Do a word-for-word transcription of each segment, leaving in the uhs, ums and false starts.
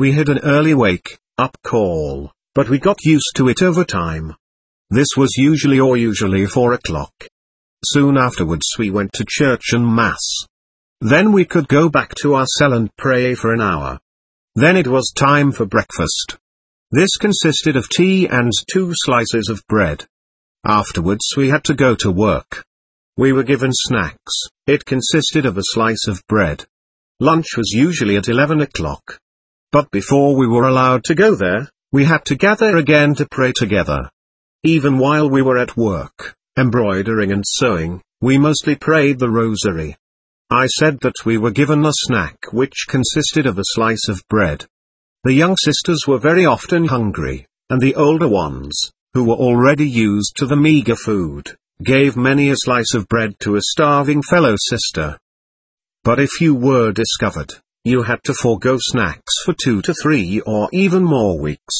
We had an early wake up call, but we got used to it over time. This was usually or usually four o'clock. Soon afterwards we went to church and mass. Then we could go back to our cell and pray for an hour. Then it was time for breakfast. This consisted of tea and two slices of bread. Afterwards we had to go to work. We were given snacks. It consisted of a slice of bread. Lunch was usually at eleven o'clock. But before we were allowed to go there, we had to gather again to pray together. Even while we were at work, embroidering and sewing, we mostly prayed the rosary. I said that we were given a snack which consisted of a slice of bread. The young sisters were very often hungry, and the older ones, who were already used to the meager food, gave many a slice of bread to a starving fellow sister. But if you were discovered, you had to forego snacks for two to three or even more weeks.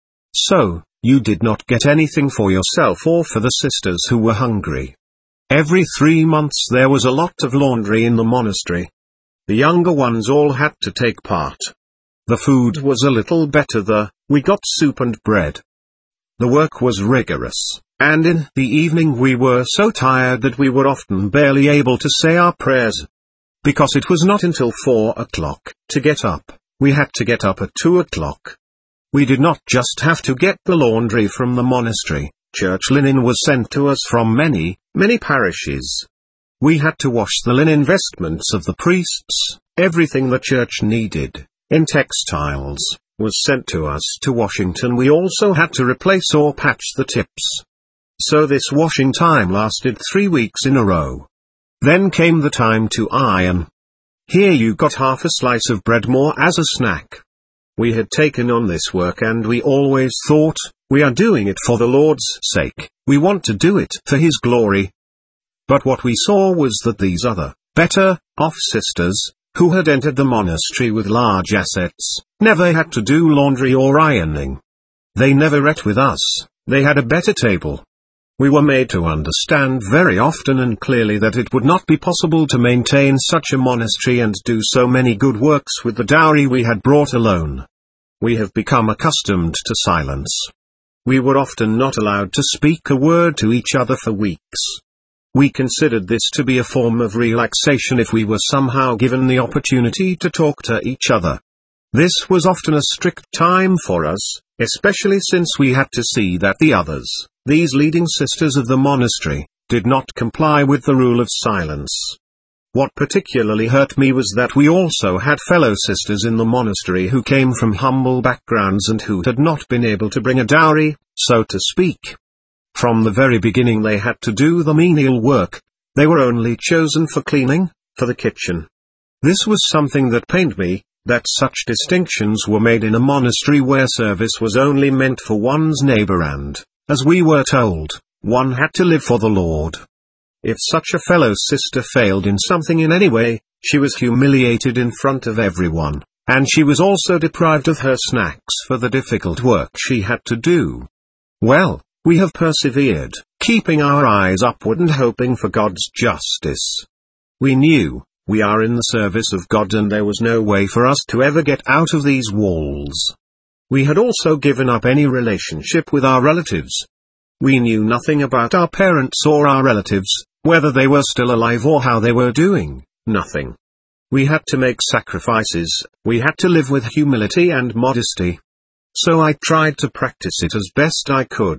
So, you did not get anything for yourself or for the sisters who were hungry. Every three months there was a lot of laundry in the monastery. The younger ones all had to take part. The food was a little better there, we got soup and bread. The work was rigorous, and in the evening we were so tired that we were often barely able to say our prayers. Because it was not until four o'clock to get up, we had to get up at two o'clock. We did not just have to get the laundry from the monastery, church linen was sent to us from many, many parishes. We had to wash the linen vestments of the priests, everything the church needed, in textiles, was sent to us to Washington. We also had to replace or patch the tips. So this washing time lasted three weeks in a row. Then came the time to iron. Here you got half a slice of bread more as a snack. We had taken on this work and we always thought, we are doing it for the Lord's sake, we want to do it for His glory. But what we saw was that these other, better off sisters, who had entered the monastery with large assets, never had to do laundry or ironing. They never ate with us, they had a better table. We were made to understand very often and clearly that it would not be possible to maintain such a monastery and do so many good works with the dowry we had brought alone. We have become accustomed to silence. We were often not allowed to speak a word to each other for weeks. We considered this to be a form of relaxation if we were somehow given the opportunity to talk to each other. This was often a strict time for us, especially since we had to see that the others, these leading sisters of the monastery, did not comply with the rule of silence. What particularly hurt me was that we also had fellow sisters in the monastery who came from humble backgrounds and who had not been able to bring a dowry, so to speak. From the very beginning they had to do the menial work. They were only chosen for cleaning, for the kitchen. This was something that pained me, that such distinctions were made in a monastery where service was only meant for one's neighbor and, as we were told, one had to live for the Lord. If such a fellow sister failed in something in any way, she was humiliated in front of everyone, and she was also deprived of her snacks for the difficult work she had to do. Well, we have persevered, keeping our eyes upward and hoping for God's justice. We knew, we are in the service of God and there was no way for us to ever get out of these walls. We had also given up any relationship with our relatives. We knew nothing about our parents or our relatives, whether they were still alive or how they were doing, nothing. We had to make sacrifices, we had to live with humility and modesty. So I tried to practice it as best I could.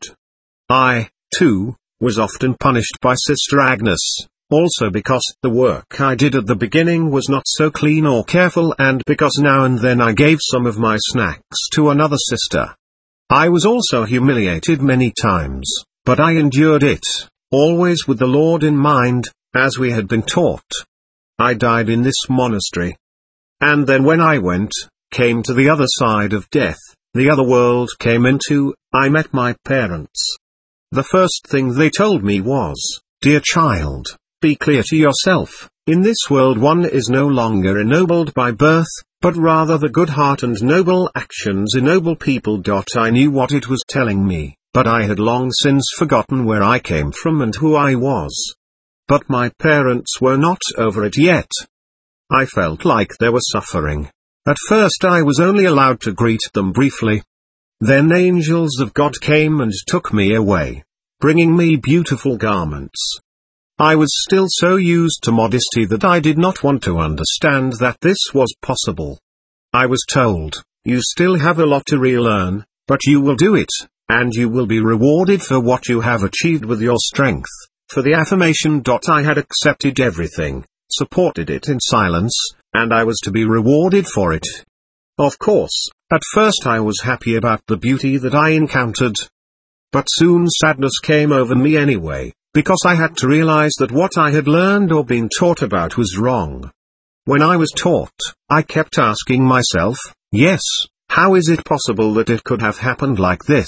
I, too, was often punished by Sister Agnes, also because the work I did at the beginning was not so clean or careful and because now and then I gave some of my snacks to another sister. I was also humiliated many times, but I endured it, always with the Lord in mind, as we had been taught. I died in this monastery. And then when I went, came to the other side of death, the other world came into, I met my parents. The first thing they told me was, "Dear child, be clear to yourself, in this world one is no longer ennobled by birth, but rather the good heart and noble actions ennoble people." I knew what it was telling me, but I had long since forgotten where I came from and who I was. But my parents were not over it yet. I felt like they were suffering. At first I was only allowed to greet them briefly. Then angels of God came and took me away, bringing me beautiful garments. I was still so used to modesty that I did not want to understand that this was possible. I was told, you still have a lot to relearn, but you will do it, and you will be rewarded for what you have achieved with your strength. For the affirmation. I had accepted everything, supported it in silence, and I was to be rewarded for it. Of course, at first I was happy about the beauty that I encountered. But soon sadness came over me anyway, because I had to realize that what I had learned or been taught about was wrong. When I was taught, I kept asking myself, yes, how is it possible that it could have happened like this?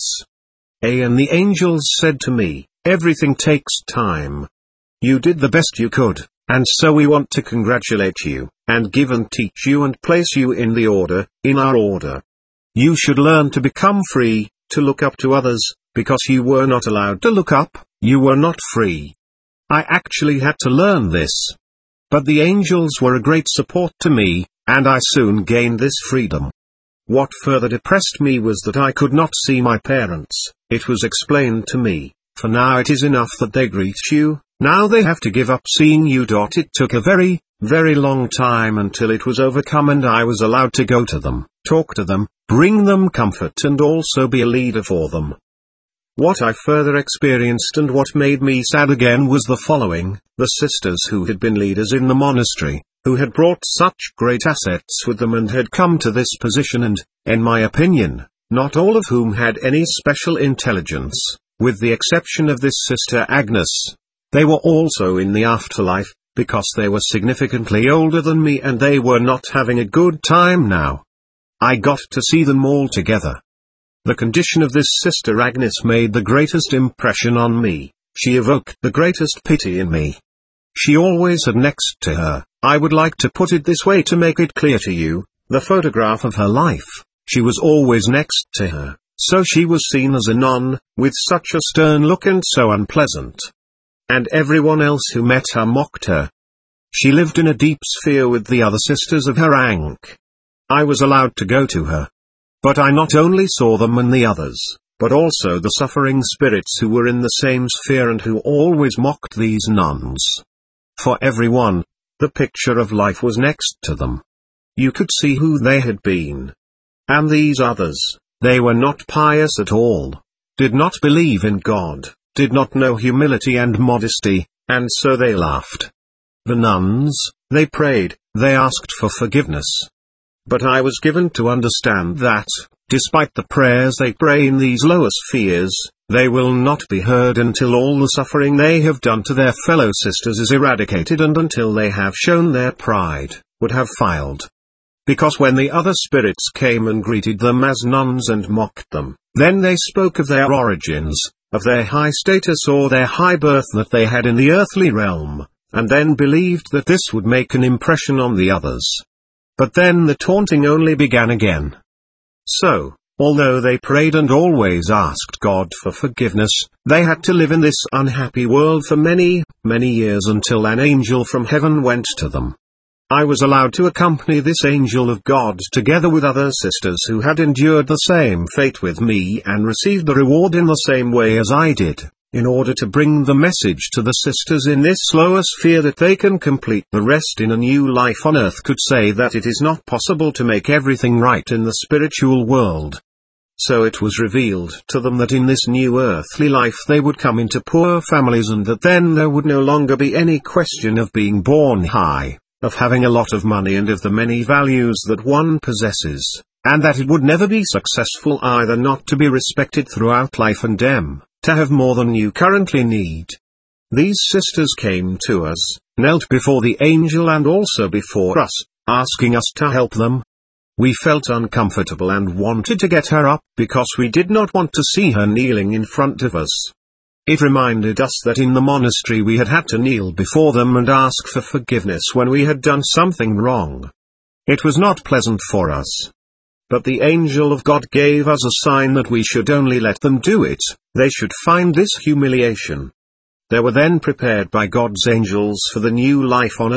A and the angels said to me, everything takes time. You did the best you could, and so we want to congratulate you, and give and teach you and place you in the order, in our order. You should learn to become free, to look up to others, because you were not allowed to look up, you were not free. I actually had to learn this. But the angels were a great support to me, and I soon gained this freedom. What further depressed me was that I could not see my parents. It was explained to me, for now it is enough that they greet you, now they have to give up seeing you. It took a very, very long time until it was overcome and I was allowed to go to them, talk to them, bring them comfort and also be a leader for them. What I further experienced and what made me sad again was the following: the sisters who had been leaders in the monastery, who had brought such great assets with them and had come to this position and, in my opinion, not all of whom had any special intelligence, with the exception of this sister Agnes. They were also in the afterlife, because they were significantly older than me and they were not having a good time now. I got to see them all together. The condition of this sister Agnes made the greatest impression on me. She evoked the greatest pity in me. She always had next to her, I would like to put it this way to make it clear to you, the photograph of her life. She was always next to her, so she was seen as a nun, with such a stern look and so unpleasant. And everyone else who met her mocked her. She lived in a deep sphere with the other sisters of her rank. I was allowed to go to her. But I not only saw them and the others, but also the suffering spirits who were in the same sphere and who always mocked these nuns. For everyone, the picture of life was next to them. You could see who they had been. And these others, they were not pious at all, did not believe in God, did not know humility and modesty, and so they laughed. The nuns, they prayed, they asked for forgiveness. But I was given to understand that, despite the prayers they pray in these lower spheres, they will not be heard until all the suffering they have done to their fellow sisters is eradicated and until they have shown their pride, would have failed. Because when the other spirits came and greeted them as nuns and mocked them, then they spoke of their origins, of their high status or their high birth that they had in the earthly realm, and then believed that this would make an impression on the others. But then the taunting only began again. So, although they prayed and always asked God for forgiveness, they had to live in this unhappy world for many, many years until an angel from heaven went to them. I was allowed to accompany this angel of God together with other sisters who had endured the same fate with me and received the reward in the same way as I did, in order to bring the message to the sisters in this lower sphere that they can complete the rest in a new life on earth, could say that it is not possible to make everything right in the spiritual world. So it was revealed to them that in this new earthly life they would come into poor families and that then there would no longer be any question of being born high, of having a lot of money and of the many values that one possesses, and that it would never be successful either not to be respected throughout life and dem, to have more than you currently need. These sisters came to us, knelt before the angel and also before us, asking us to help them. We felt uncomfortable and wanted to get her up because we did not want to see her kneeling in front of us. It reminded us that in the monastery we had had to kneel before them and ask for forgiveness when we had done something wrong. It was not pleasant for us. But the angel of God gave us a sign that we should only let them do it, they should find this humiliation. They were then prepared by God's angels for the new life on earth,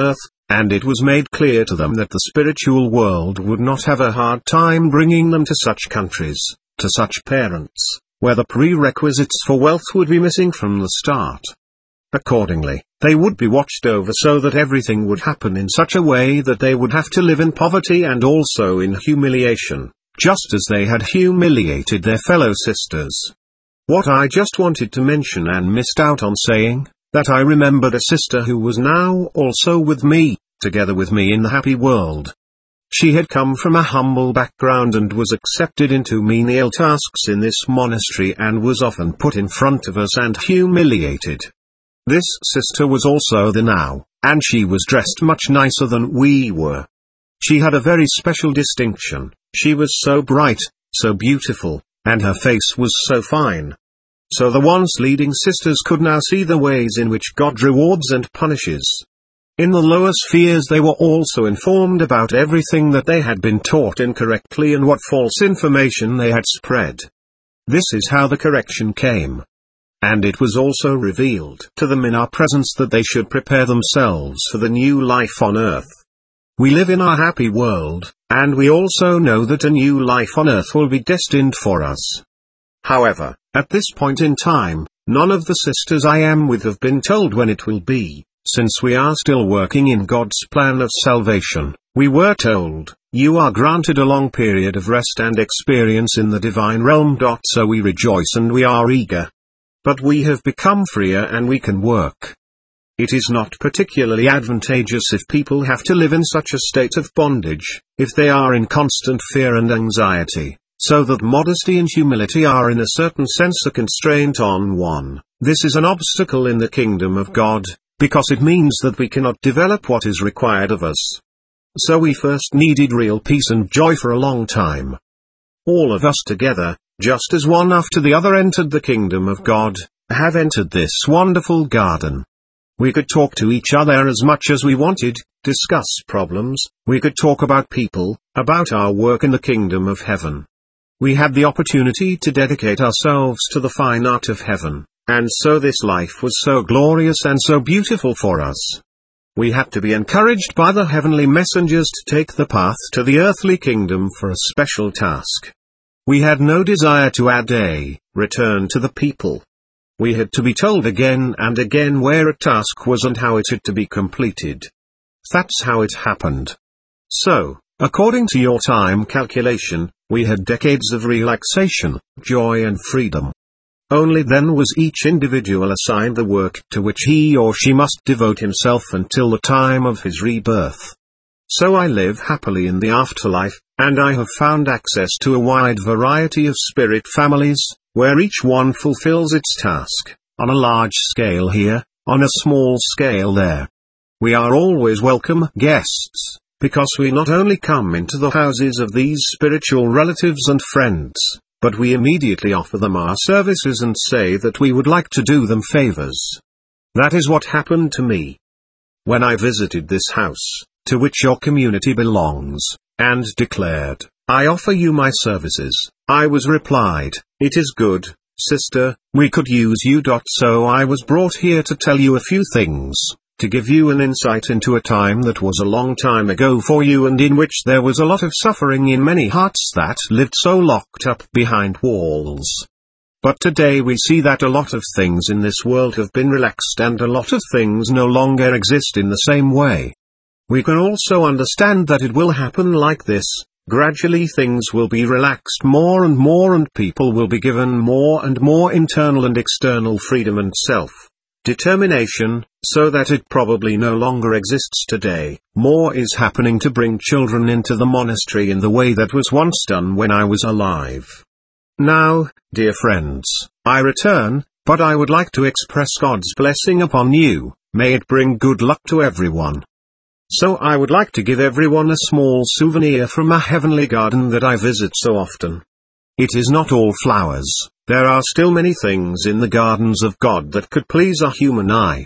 and it was made clear to them that the spiritual world would not have a hard time bringing them to such countries, to such parents, where the prerequisites for wealth would be missing from the start. Accordingly, they would be watched over so that everything would happen in such a way that they would have to live in poverty and also in humiliation, just as they had humiliated their fellow sisters. What I just wanted to mention and missed out on saying, that I remembered a sister who was now also with me, together with me in the happy world. She had come from a humble background and was accepted into menial tasks in this monastery and was often put in front of us and humiliated. This sister was also there now, and she was dressed much nicer than we were. She had a very special distinction, she was so bright, so beautiful, and her face was so fine. So the once leading sisters could now see the ways in which God rewards and punishes. In the lower spheres they were also informed about everything that they had been taught incorrectly and what false information they had spread. This is how the correction came. And it was also revealed to them in our presence that they should prepare themselves for the new life on earth. We live in our happy world, and we also know that a new life on earth will be destined for us. However, at this point in time, none of the sisters I am with have been told when it will be, since we are still working in God's plan of salvation. We were told, you are granted a long period of rest and experience in the divine realm. So we rejoice and we are eager. But we have become freer and we can work. It is not particularly advantageous if people have to live in such a state of bondage, if they are in constant fear and anxiety, so that modesty and humility are in a certain sense a constraint on one. This is an obstacle in the kingdom of God, because it means that we cannot develop what is required of us. So we first needed real peace and joy for a long time. All of us together, just as one after the other entered the kingdom of God, have entered this wonderful garden. We could talk to each other as much as we wanted, discuss problems, we could talk about people, about our work in the kingdom of heaven. We had the opportunity to dedicate ourselves to the fine art of heaven, and so this life was so glorious and so beautiful for us. We had to be encouraged by the heavenly messengers to take the path to the earthly kingdom for a special task. We had no desire to add a return to the people. We had to be told again and again where a task was and how it had to be completed. That's how it happened. So, according to your time calculation, we had decades of relaxation, joy and freedom. Only then was each individual assigned the work to which he or she must devote himself until the time of his rebirth. So I live happily in the afterlife, and I have found access to a wide variety of spirit families, where each one fulfills its task, on a large scale here, on a small scale there. We are always welcome guests, because we not only come into the houses of these spiritual relatives and friends, but we immediately offer them our services and say that we would like to do them favors. That is what happened to me. When I visited this house, to which your community belongs, and declared, I offer you my services, I was replied, it is good, sister, we could use you. So I was brought here to tell you a few things, to give you an insight into a time that was a long time ago for you and in which there was a lot of suffering in many hearts that lived so locked up behind walls. But today we see that a lot of things in this world have been relaxed and a lot of things no longer exist in the same way. We can also understand that it will happen like this. Gradually things will be relaxed more and more and people will be given more and more internal and external freedom and self-determination, so that it probably no longer exists today. More is happening to bring children into the monastery in the way that was once done when I was alive. Now, dear friends, I return, but I would like to express God's blessing upon you. May it bring good luck to everyone. So I would like to give everyone a small souvenir from a heavenly garden that I visit so often. It is not all flowers, there are still many things in the gardens of God that could please a human eye.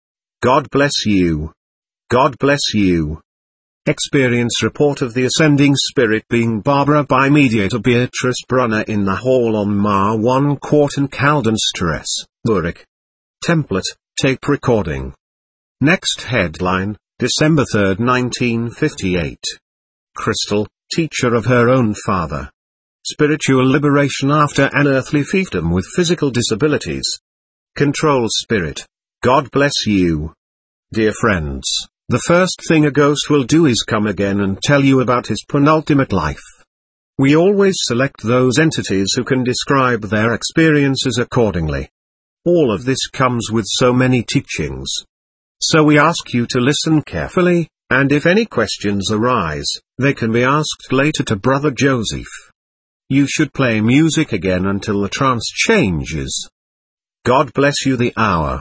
God bless you. God bless you. Experience report of the Ascending Spirit being Barbara by mediator Beatrice Brunner in the hall on Mar one Court in Kaldenstrasse, Zurich. Template, tape recording. Next headline, December third nineteen fifty-eight. Crystal, teacher of her own father. Spiritual liberation after an earthly fiefdom with physical disabilities. Control spirit. God bless you. Dear friends, the first thing a ghost will do is come again and tell you about his penultimate life. We always select those entities who can describe their experiences accordingly. All of this comes with so many teachings. So we ask you to listen carefully, and if any questions arise, they can be asked later to Brother Joseph. You should play music again until the trance changes. God bless you the hour.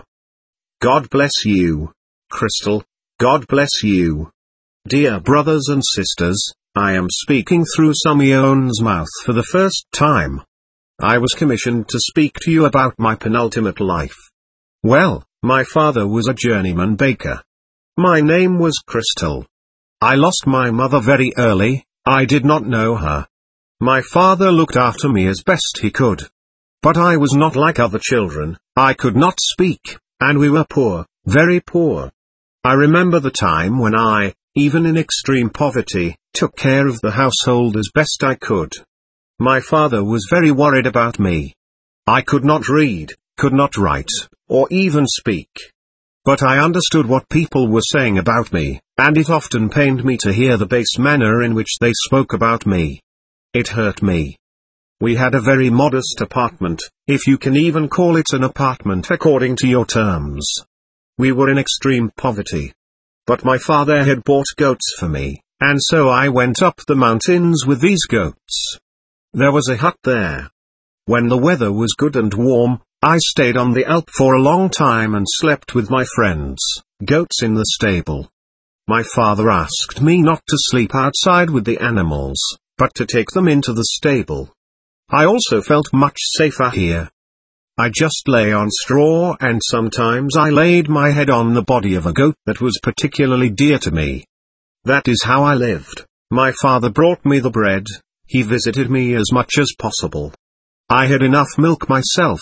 God bless you, Crystal. God bless you. Dear brothers and sisters, I am speaking through Samion's mouth for the first time. I was commissioned to speak to you about my penultimate life. Well, my father was a journeyman baker. My name was Crystal. I lost my mother very early. I did not know her. My father looked after me as best he could. But I was not like other children. I could not speak, and we were poor, very poor. I remember the time when I, even in extreme poverty, took care of the household as best I could. My father was very worried about me. I could not read, could not write, or even speak. But I understood what people were saying about me, and it often pained me to hear the base manner in which they spoke about me. It hurt me. We had a very modest apartment, if you can even call it an apartment according to your terms. We were in extreme poverty. But my father had bought goats for me, and so I went up the mountains with these goats. There was a hut there. When the weather was good and warm, I stayed on the Alp for a long time and slept with my friends, goats in the stable. My father asked me not to sleep outside with the animals, but to take them into the stable. I also felt much safer here. I just lay on straw, and sometimes I laid my head on the body of a goat that was particularly dear to me. That is how I lived. My father brought me the bread. He visited me as much as possible. I had enough milk myself.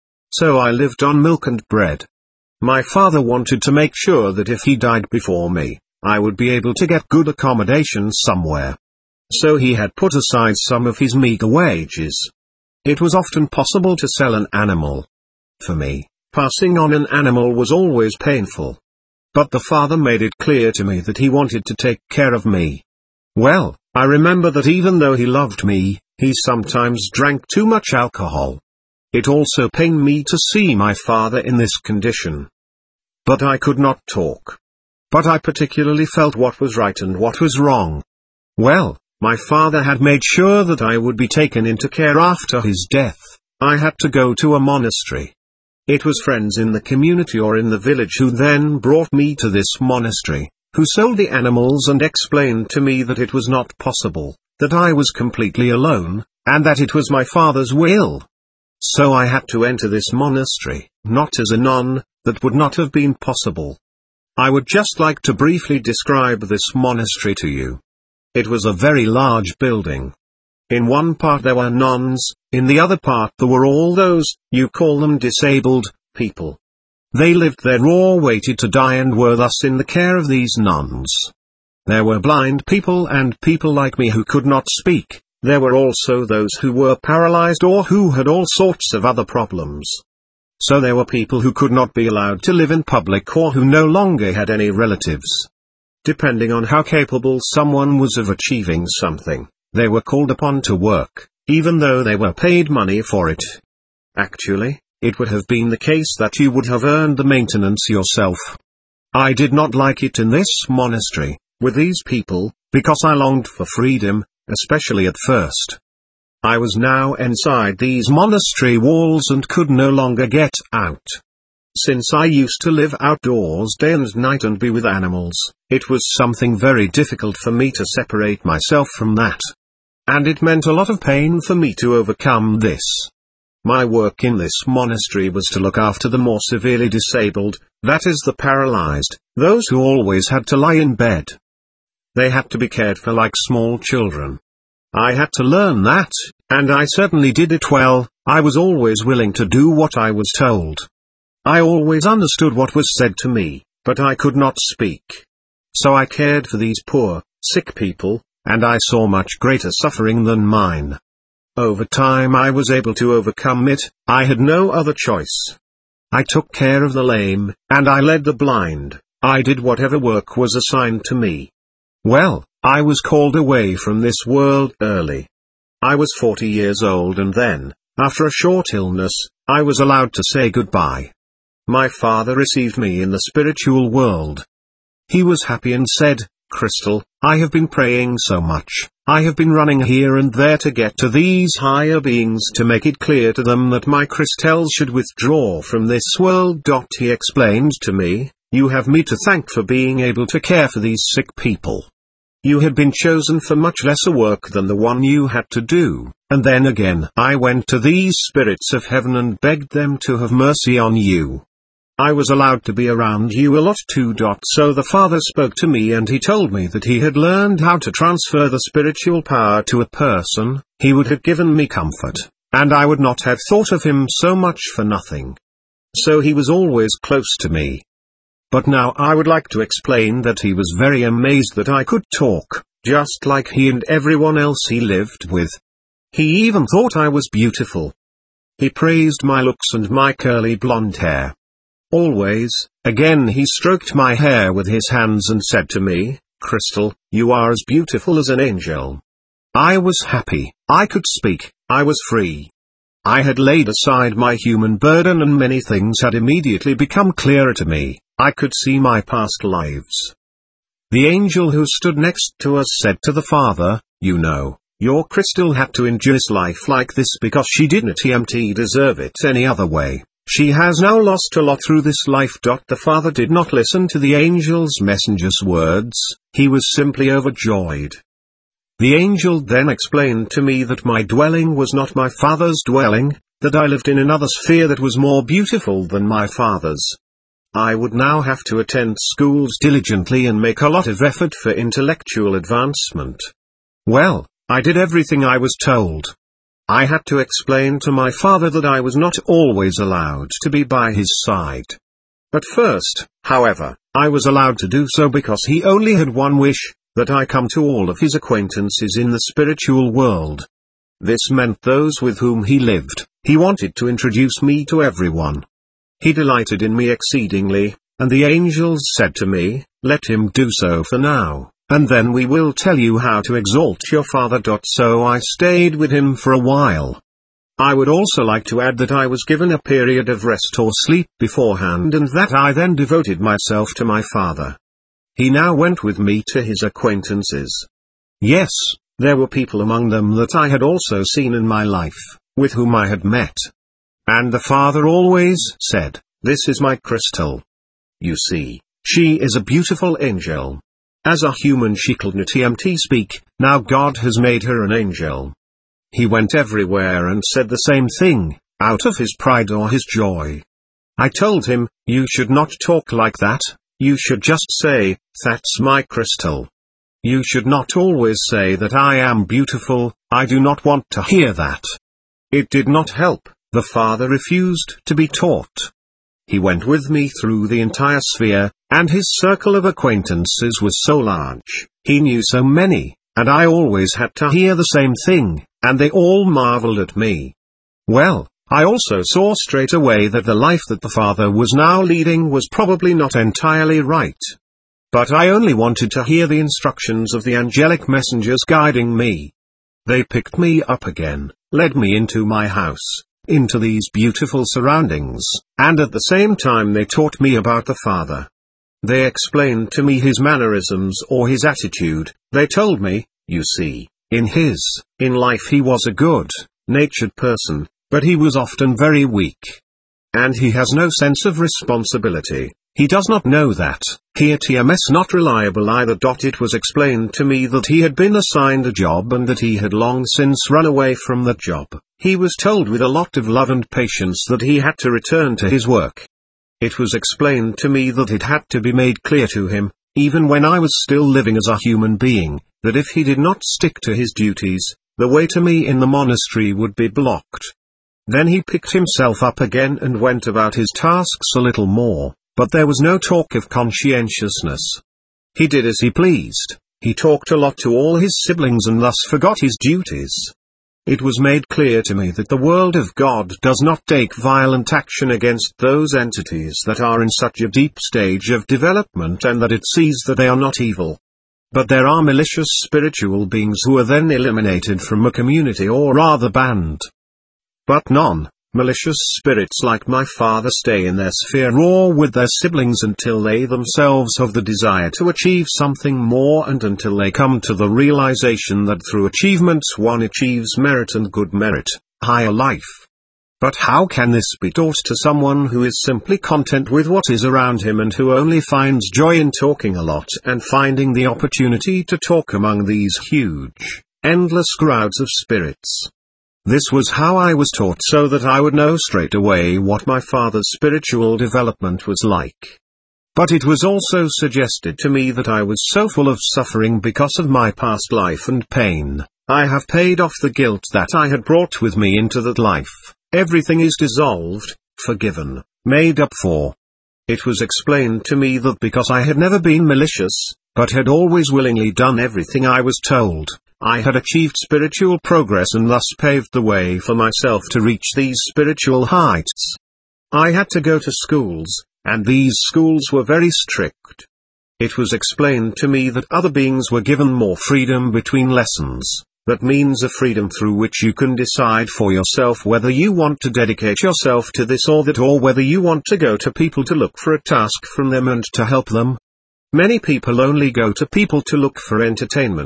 So I lived on milk and bread. My father wanted to make sure that if he died before me, I would be able to get good accommodation somewhere. So he had put aside some of his meager wages. It was often possible to sell an animal. For me, passing on an animal was always painful. But the father made it clear to me that he wanted to take care of me. Well, I remember that even though he loved me, he sometimes drank too much alcohol. It also pained me to see my father in this condition. But I could not talk. But I particularly felt what was right and what was wrong. Well, my father had made sure that I would be taken into care after his death. I had to go to a monastery. It was friends in the community or in the village who then brought me to this monastery, who sold the animals and explained to me that it was not possible, that I was completely alone, and that it was my father's will. So I had to enter this monastery, not as a nun. That would not have been possible. I would just like to briefly describe this monastery to you. It was a very large building. In one part there were nuns, in the other part there were all those, you call them disabled, people. They lived there or waited to die and were thus in the care of these nuns. There were blind people and people like me who could not speak. There were also those who were paralyzed or who had all sorts of other problems. So there were people who could not be allowed to live in public or who no longer had any relatives. Depending on how capable someone was of achieving something, they were called upon to work, even though they were paid money for it. Actually, it would have been the case that you would have earned the maintenance yourself. I did not like it in this monastery, with these people, because I longed for freedom, especially at first. I was now inside these monastery walls and could no longer get out. Since I used to live outdoors day and night and be with animals, it was something very difficult for me to separate myself from that. And it meant a lot of pain for me to overcome this. My work in this monastery was to look after the more severely disabled, that is the paralyzed, those who always had to lie in bed. They had to be cared for like small children. I had to learn that, and I certainly did it well. I was always willing to do what I was told. I always understood what was said to me, but I could not speak. So I cared for these poor, sick people, and I saw much greater suffering than mine. Over time I was able to overcome it, I had no other choice. I took care of the lame, and I led the blind, I did whatever work was assigned to me. Well, I was called away from this world early. I was forty years old and then, after a short illness, I was allowed to say goodbye. My father received me in the spiritual world. He was happy and said, "Crystal, I have been praying so much, I have been running here and there to get to these higher beings to make it clear to them that my crystals should withdraw from this world." He explained to me, "You have me to thank for being able to care for these sick people. You had been chosen for much lesser work than the one you had to do." And then again I went to these spirits of heaven and begged them to have mercy on you. I was allowed to be around you a lot too. So the Father spoke to me and he told me that he had learned how to transfer the spiritual power to a person, he would have given me comfort, and I would not have thought of him so much for nothing. So he was always close to me. But now I would like to explain that he was very amazed that I could talk, just like he and everyone else he lived with. He even thought I was beautiful. He praised my looks and my curly blonde hair. Always, again he stroked my hair with his hands and said to me, "Crystal, you are as beautiful as an angel." I was happy, I could speak, I was free. I had laid aside my human burden and many things had immediately become clearer to me. I could see my past lives. The angel who stood next to us said to the Father, "You know, your crystal had to endure this life like this because she didn't deserve it any other way. She has now lost a lot through this life." The Father did not listen to the angel's messenger's words, he was simply overjoyed. The angel then explained to me that my dwelling was not my father's dwelling, that I lived in another sphere that was more beautiful than my father's. I would now have to attend schools diligently and make a lot of effort for intellectual advancement. Well, I did everything I was told. I had to explain to my father that I was not always allowed to be by his side. At first, however, I was allowed to do so because he only had one wish, that I come to all of his acquaintances in the spiritual world. This meant those with whom he lived, he wanted to introduce me to everyone. He delighted in me exceedingly, and the angels said to me, "Let him do so for now, and then we will tell you how to exalt your father." So I stayed with him for a while. I would also like to add that I was given a period of rest or sleep beforehand and that I then devoted myself to my father. He now went with me to his acquaintances. Yes, there were people among them that I had also seen in my life, with whom I had met. And the Father always said, "This is my crystal. You see, she is a beautiful angel. As a human she could not speak, now God has made her an angel." He went everywhere and said the same thing, out of his pride or his joy. I told him, "You should not talk like that, you should just say, 'That's my crystal.' You should not always say that I am beautiful, I do not want to hear that." It did not help. The Father refused to be taught. He went with me through the entire sphere, and his circle of acquaintances was so large, he knew so many, and I always had to hear the same thing, and they all marveled at me. Well, I also saw straight away that the life that the Father was now leading was probably not entirely right. But I only wanted to hear the instructions of the angelic messengers guiding me. They picked me up again, led me into my house, into these beautiful surroundings, and at the same time they taught me about the Father. They explained to me his mannerisms or his attitude. They told me, "You see, in his, in life he was a good, natured person, but he was often very weak. And he has no sense of responsibility. He does not know that, he is not reliable either." It was explained to me that he had been assigned a job and that he had long since run away from that job. He was told with a lot of love and patience that he had to return to his work. It was explained to me that it had to be made clear to him, even when I was still living as a human being, that if he did not stick to his duties, the way to me in the monastery would be blocked. Then he picked himself up again and went about his tasks a little more. But there was no talk of conscientiousness. He did as he pleased, he talked a lot to all his siblings and thus forgot his duties. It was made clear to me that the world of God does not take violent action against those entities that are in such a deep stage of development and that it sees that they are not evil. But there are malicious spiritual beings who are then eliminated from a community or rather banned. But none. Malicious spirits like my father stay in their sphere or with their siblings until they themselves have the desire to achieve something more and until they come to the realization that through achievements one achieves merit and good merit, higher life. But how can this be taught to someone who is simply content with what is around him and who only finds joy in talking a lot and finding the opportunity to talk among these huge, endless crowds of spirits? This was how I was taught so that I would know straight away what my father's spiritual development was like. But it was also suggested to me that I was so full of suffering because of my past life and pain. I have paid off the guilt that I had brought with me into that life. Everything is dissolved, forgiven, made up for. It was explained to me that because I had never been malicious, but had always willingly done everything I was told, I had achieved spiritual progress and thus paved the way for myself to reach these spiritual heights. I had to go to schools, and these schools were very strict. It was explained to me that other beings were given more freedom between lessons. That means a freedom through which you can decide for yourself whether you want to dedicate yourself to this or that, or whether you want to go to people to look for a task from them and to help them. Many people only go to people to look for entertainment.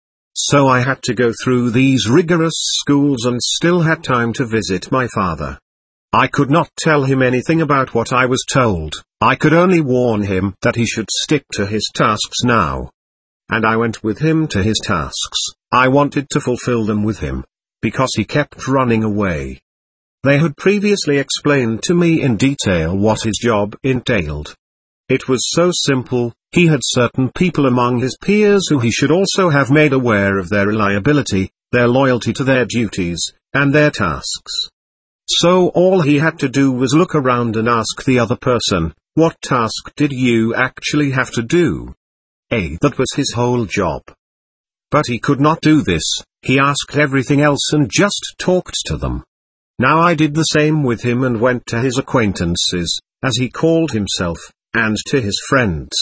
So I had to go through these rigorous schools and still had time to visit my father. I could not tell him anything about what I was told, I could only warn him that he should stick to his tasks now. And I went with him to his tasks. I wanted to fulfill them with him, because he kept running away. They had previously explained to me in detail what his job entailed. It was so simple. He had certain people among his peers who he should also have made aware of their reliability, their loyalty to their duties, and their tasks. So all he had to do was look around and ask the other person, what task did you actually have to do? A, that was his whole job. But he could not do this, he asked everything else and just talked to them. Now I did the same with him and went to his acquaintances, as he called himself, and to his friends.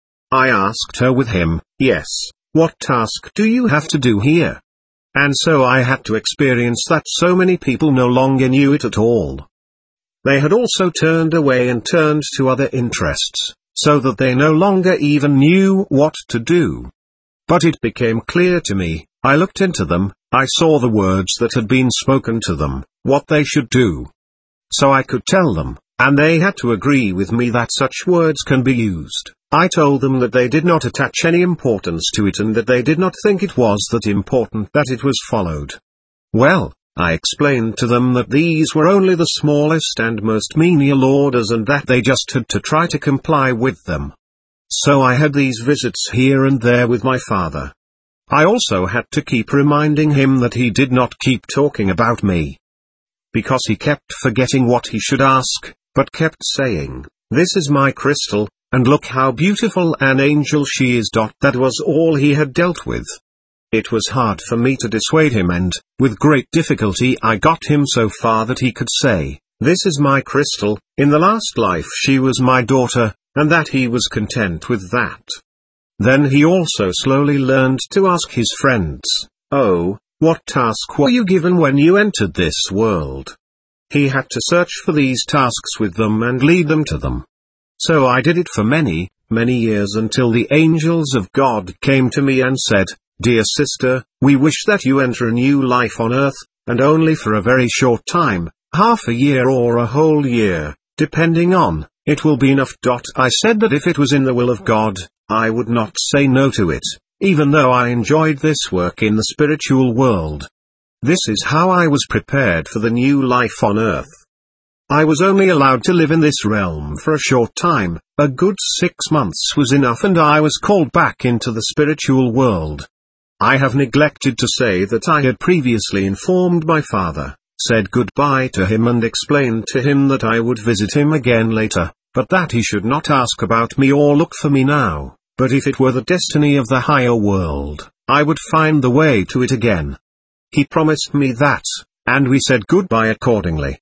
I asked her with him, yes, what task do you have to do here? And so I had to experience that so many people no longer knew it at all. They had also turned away and turned to other interests, so that they no longer even knew what to do. But it became clear to me, I looked into them, I saw the words that had been spoken to them, what they should do. So I could tell them, and they had to agree with me that such words can be used. I told them that they did not attach any importance to it and that they did not think it was that important that it was followed. Well, I explained to them that these were only the smallest and most menial orders and that they just had to try to comply with them. So I had these visits here and there with my father. I also had to keep reminding him that he did not keep talking about me. Because he kept forgetting what he should ask, but kept saying, this is my crystal, and look how beautiful an angel she is. That was all he had dealt with. It was hard for me to dissuade him and, with great difficulty I got him so far that he could say, this is my crystal, in the last life she was my daughter, and that he was content with that. Then he also slowly learned to ask his friends, oh, what task were you given when you entered this world? He had to search for these tasks with them and lead them to them. So I did it for many, many years until the angels of God came to me and said, dear sister, we wish that you enter a new life on earth, and only for a very short time, half a year or a whole year, depending on, it will be enough. I said that if it was in the will of God, I would not say no to it, even though I enjoyed this work in the spiritual world. This is how I was prepared for the new life on earth. I was only allowed to live in this realm for a short time, a good six months was enough, and I was called back into the spiritual world. I have neglected to say that I had previously informed my father, said goodbye to him and explained to him that I would visit him again later, but that he should not ask about me or look for me now, But if it were the destiny of the higher world, I would find the way to it again. He promised me that, and we said goodbye accordingly.